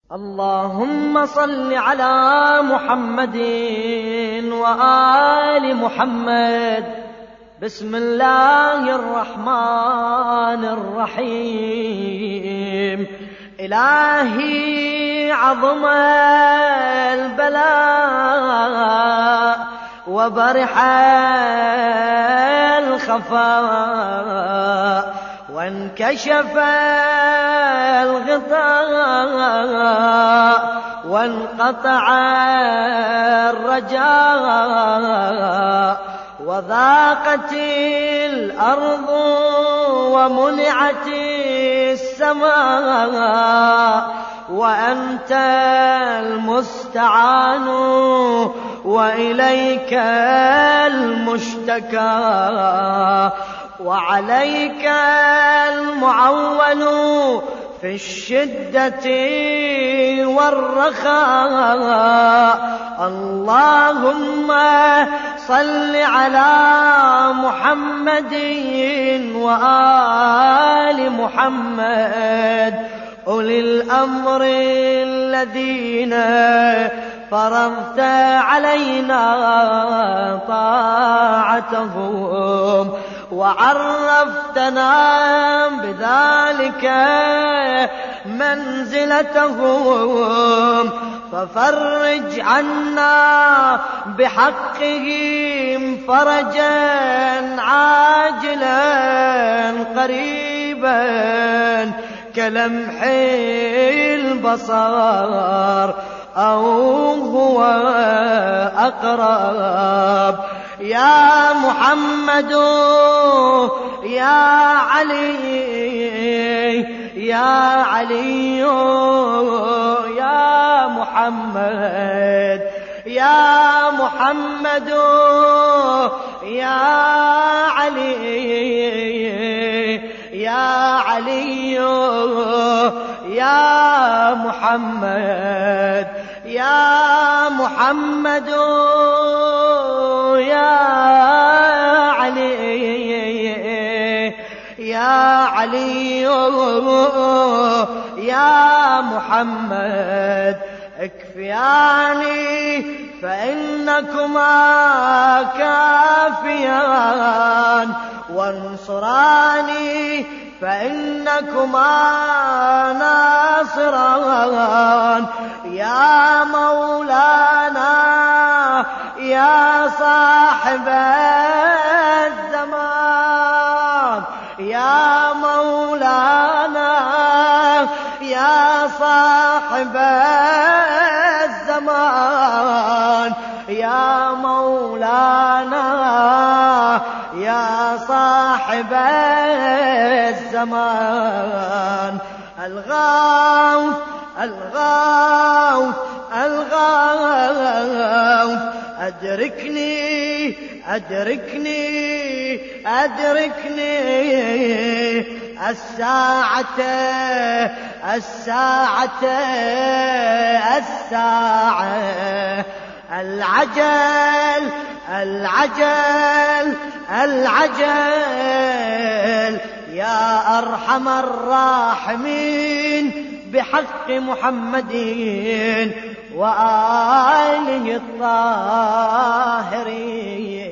اللهم صل على محمد وآل محمد. بسم الله الرحمن الرحيم. إلهي عظم البلاء وبرح الخفاء وانكشف الغطاء وانقطع الرجاء وضاقت الأرض ومنعت السماء وأنت المستعان وإليك المشتكى وعليك المعول في الشدة والرخاء. اللهم صل على محمد وآل محمد أولي الأمر الذين فرضت علينا طاعتهم وعرفتنا بذلك منزلتهم، ففرج عنا بحقهم فرجا عاجلا قريبا كلمح البصر أو هو أقرب. يا محمد يا علي يا علي يا محمد يا محمد يا علي يا علي يا محمد يا محمد يا علي يا علي يا محمد. اكفياني فإنكما كافيان وانصراني فإنكما ناصران. يا مولانا يا صاحب الزمان يا مولانا يا صاحب الزمان يا مولانا يا صاحب الزمان. الغوث الغوث الغوث أدركني أدركني أدركني الساعة الساعة الساعة. العجل العجل العجل يا أرحم الراحمين بحق محمد وآله الطاهرين.